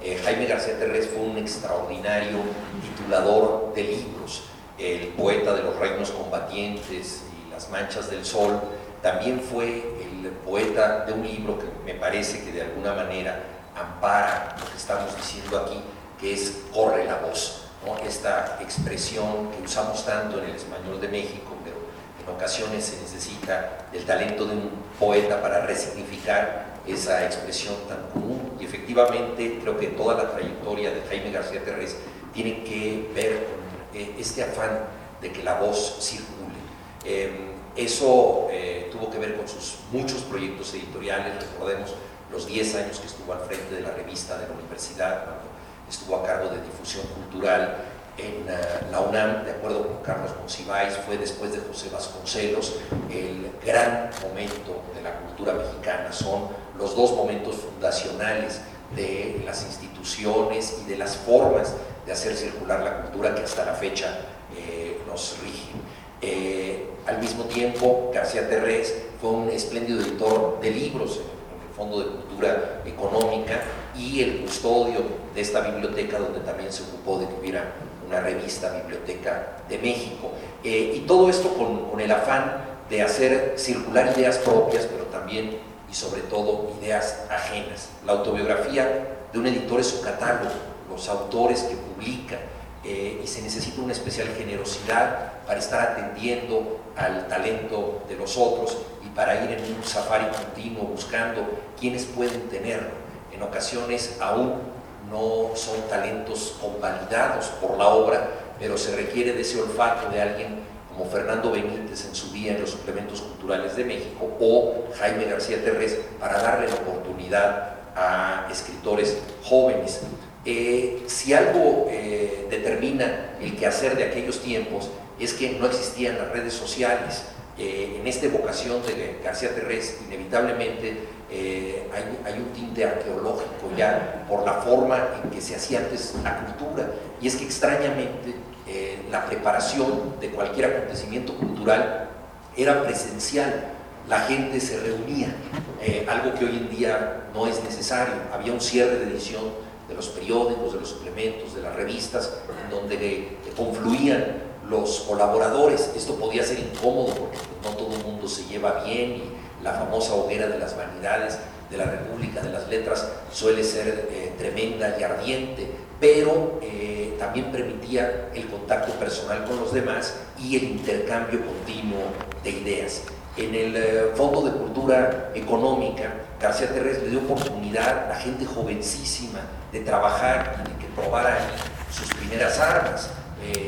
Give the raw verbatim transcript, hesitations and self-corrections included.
Eh, Jaime García Terrés fue un extraordinario titulador de libros, el poeta de los reinos combatientes y las manchas del sol. También fue el poeta de un libro que me parece que de alguna manera ampara lo que estamos diciendo aquí, que es Corre la voz, ¿no? Esta expresión que usamos tanto en el español de México, pero en ocasiones se necesita el talento de un poeta para resignificar esa expresión tan común. Y efectivamente creo que toda la trayectoria de Jaime García Terrés tiene que ver con eh, este afán de que la voz circule. Eh, eso eh, tuvo que ver con sus muchos proyectos editoriales. Recordemos los diez años que estuvo al frente de la revista de la universidad, cuando estuvo a cargo de difusión cultural en uh, la UNAM, de acuerdo con Carlos Monsiváis. Fue después de José Vasconcelos el gran momento de la cultura mexicana. Son los dos momentos fundacionales de las instituciones y de las formas de hacer circular la cultura que hasta la fecha eh, nos rigen. Eh, al mismo tiempo, García Terrés fue un espléndido editor de libros en el Fondo de Cultura Económica y el custodio de esta biblioteca, donde también se ocupó de que hubiera una revista, Biblioteca de México. Eh, y todo esto con, con el afán de hacer circular ideas propias, pero también y sobre todo ideas ajenas. La autobiografía de un editor es su catálogo, los autores que publican, eh, y se necesita una especial generosidad para estar atendiendo al talento de los otros y para ir en un safari continuo buscando quienes pueden tenerlo. En ocasiones aún no son talentos convalidados por la obra, pero se requiere de ese olfato de alguien como Fernando Benítez en su día en los suplementos culturales de México, o Jaime García Terrés, para darle la oportunidad a escritores jóvenes. Eh, si algo eh, determina el quehacer de aquellos tiempos es que no existían las redes sociales. Eh, en esta evocación de García Terrés, inevitablemente eh, hay, hay un tinte arqueológico ya por la forma en que se hacía antes la cultura, y es que extrañamente eh, la preparación de cualquier acontecimiento cultural era presencial. La gente se reunía, eh, algo que hoy en día no es necesario. Había un cierre de edición de los periódicos, de los suplementos, de las revistas, en donde eh, confluían los colaboradores. Esto podía ser incómodo porque no todo el mundo se lleva bien, y la famosa hoguera de las vanidades de la República de las Letras suele ser eh, tremenda y ardiente, pero eh, también permitía el contacto personal con los demás y el intercambio continuo de ideas. En el eh, Fondo de Cultura Económica, García Terrés le dio oportunidad a gente jovencísima de trabajar y de que probara sus primeras armas. Eh,